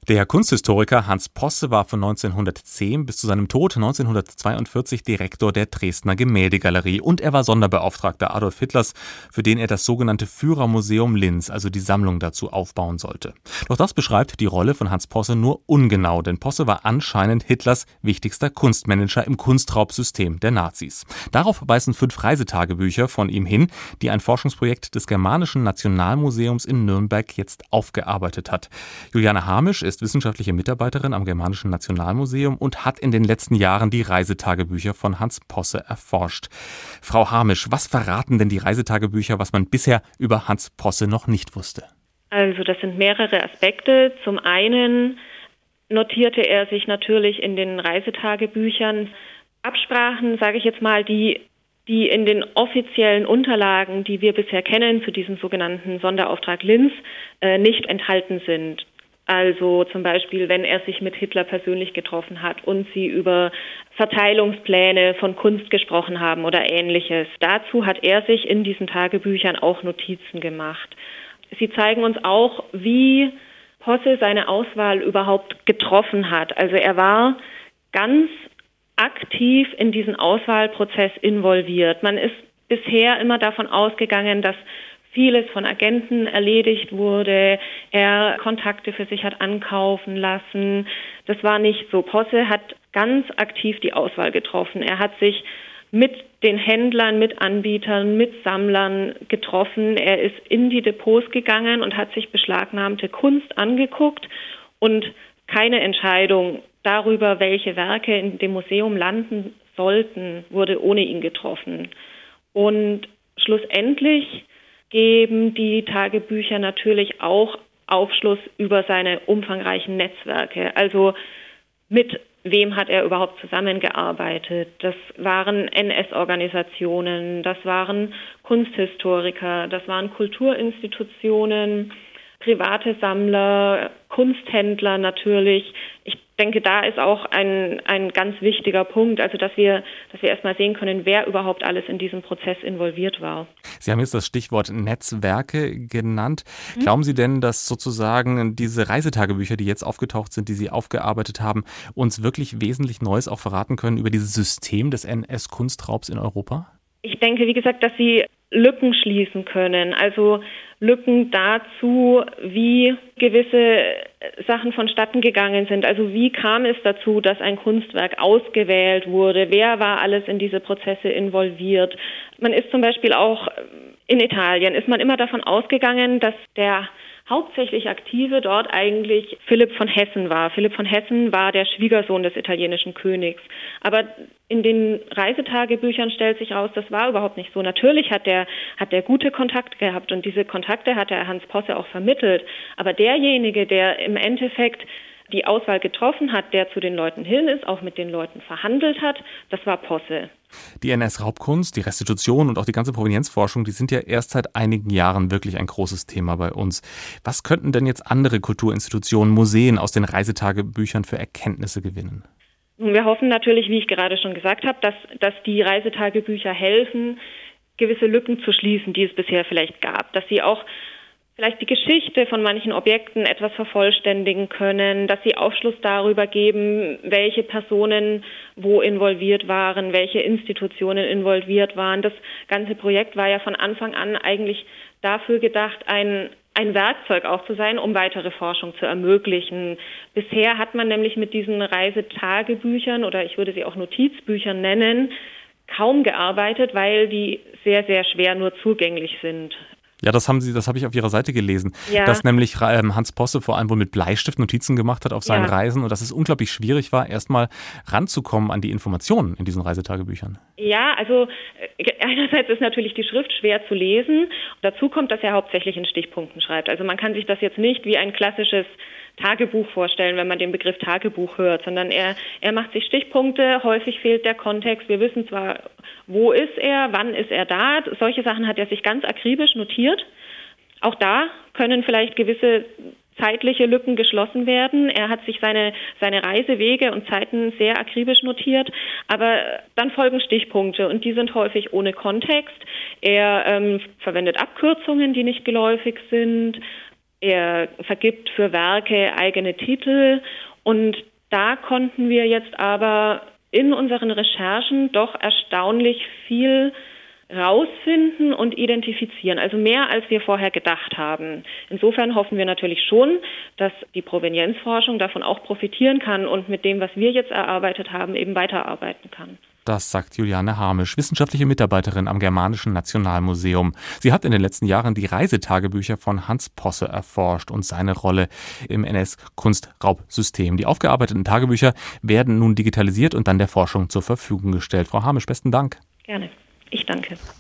Der Kunsthistoriker Hans Posse war von 1910 bis zu seinem Tod 1942 Direktor der Dresdner Gemäldegalerie und er war Sonderbeauftragter Adolf Hitlers, für den er das sogenannte Führermuseum Linz, also die Sammlung dazu, aufbauen sollte. Doch das beschreibt die Rolle von Hans Posse nur ungenau, denn Posse war anscheinend Hitlers wichtigster Kunstmanager im Kunstraubsystem der Nazis. Darauf weisen 5 Reisetagebücher von ihm hin, die ein Forschungsprojekt des Germanischen Nationalmuseums in Nürnberg jetzt aufgearbeitet hat. Juliane Hamisch ist wissenschaftliche Mitarbeiterin am Germanischen Nationalmuseum und hat in den letzten Jahren die Reisetagebücher von Hans Posse erforscht. Frau Hamisch, was verraten denn die Reisetagebücher, was man bisher über Hans Posse noch nicht wusste? Also das sind mehrere Aspekte. Zum einen notierte er sich natürlich in den Reisetagebüchern Absprachen, sage ich jetzt mal, die in den offiziellen Unterlagen, die wir bisher kennen, zu diesem sogenannten Sonderauftrag Linz, nicht enthalten sind. Also zum Beispiel, wenn er sich mit Hitler persönlich getroffen hat und sie über Verteilungspläne von Kunst gesprochen haben oder Ähnliches. Dazu hat er sich in diesen Tagebüchern auch Notizen gemacht. Sie zeigen uns auch, wie Posse seine Auswahl überhaupt getroffen hat. Also er war ganz aktiv in diesen Auswahlprozess involviert. Man ist bisher immer davon ausgegangen, dass vieles von Agenten erledigt wurde, er Kontakte für sich hat ankaufen lassen. Das war nicht so. Posse hat ganz aktiv die Auswahl getroffen. Er hat sich mit den Händlern, mit Anbietern, mit Sammlern getroffen. Er ist in die Depots gegangen und hat sich beschlagnahmte Kunst angeguckt und keine Entscheidung darüber, welche Werke in dem Museum landen sollten, wurde ohne ihn getroffen. Und schlussendlich geben die Tagebücher natürlich auch Aufschluss über seine umfangreichen Netzwerke. Also mit wem hat er überhaupt zusammengearbeitet? Das waren NS-Organisationen, das waren Kunsthistoriker, das waren Kulturinstitutionen, private Sammler, Kunsthändler natürlich. Ich denke, da ist auch ein ganz wichtiger Punkt, also dass wir erstmal sehen können, wer überhaupt alles in diesem Prozess involviert war. Sie haben jetzt das Stichwort Netzwerke genannt. Glauben Sie denn, dass sozusagen diese Reisetagebücher, die jetzt aufgetaucht sind, die Sie aufgearbeitet haben, uns wirklich wesentlich Neues auch verraten können über dieses System des NS-Kunstraubs in Europa? Ich denke, wie gesagt, dass sie Lücken schließen können, also Lücken dazu, wie gewisse Sachen vonstatten gegangen sind. Also wie kam es dazu, dass ein Kunstwerk ausgewählt wurde? Wer war alles in diese Prozesse involviert? Man ist zum Beispiel auch in Italien, ist man immer davon ausgegangen, dass der hauptsächlich Aktive dort eigentlich Philipp von Hessen war. Philipp von Hessen war der Schwiegersohn des italienischen Königs. Aber in den Reisetagebüchern stellt sich raus, das war überhaupt nicht so. Natürlich hat der gute Kontakte gehabt und diese Kontakte hat der Hans Posse auch vermittelt. Aber derjenige, der im Endeffekt die Auswahl getroffen hat, der zu den Leuten hin ist, auch mit den Leuten verhandelt hat, das war Posse. Die NS-Raubkunst, die Restitution und auch die ganze Provenienzforschung, die sind ja erst seit einigen Jahren wirklich ein großes Thema bei uns. Was könnten denn jetzt andere Kulturinstitutionen, Museen aus den Reisetagebüchern für Erkenntnisse gewinnen? Wir hoffen natürlich, wie ich gerade schon gesagt habe, dass die Reisetagebücher helfen, gewisse Lücken zu schließen, die es bisher vielleicht gab, dass sie auch vielleicht die Geschichte von manchen Objekten etwas vervollständigen können, dass sie Aufschluss darüber geben, welche Personen wo involviert waren, welche Institutionen involviert waren. Das ganze Projekt war ja von Anfang an eigentlich dafür gedacht, ein Werkzeug auch zu sein, um weitere Forschung zu ermöglichen. Bisher hat man nämlich mit diesen Reisetagebüchern oder ich würde sie auch Notizbüchern nennen, kaum gearbeitet, weil die sehr, sehr schwer nur zugänglich sind. Ja, das habe ich auf Ihrer Seite gelesen, ja. Dass nämlich Hans Posse vor allem wohl mit Bleistift Notizen gemacht hat auf seinen Reisen und dass es unglaublich schwierig war, erstmal ranzukommen an die Informationen in diesen Reisetagebüchern. Ja, also einerseits ist natürlich die Schrift schwer zu lesen. Dazu kommt, dass er hauptsächlich in Stichpunkten schreibt. Also man kann sich das jetzt nicht wie ein klassisches Tagebuch vorstellen, wenn man den Begriff Tagebuch hört, sondern er macht sich Stichpunkte, häufig fehlt der Kontext. Wir wissen zwar, wo ist er, wann ist er da, solche Sachen hat er sich ganz akribisch notiert. Auch da können vielleicht gewisse zeitliche Lücken geschlossen werden. Er hat sich seine Reisewege und Zeiten sehr akribisch notiert, aber dann folgen Stichpunkte und die sind häufig ohne Kontext. Er verwendet Abkürzungen, die nicht geläufig sind. Er vergibt für Werke eigene Titel und da konnten wir jetzt aber in unseren Recherchen doch erstaunlich viel rausfinden und identifizieren, also mehr als wir vorher gedacht haben. Insofern hoffen wir natürlich schon, dass die Provenienzforschung davon auch profitieren kann und mit dem, was wir jetzt erarbeitet haben, eben weiterarbeiten kann. Das sagt Juliane Harmisch, wissenschaftliche Mitarbeiterin am Germanischen Nationalmuseum. Sie hat in den letzten Jahren die Reisetagebücher von Hans Posse erforscht und seine Rolle im NS-Kunstraubsystem. Die aufgearbeiteten Tagebücher werden nun digitalisiert und dann der Forschung zur Verfügung gestellt. Frau Harmisch, besten Dank. Gerne. Ich danke.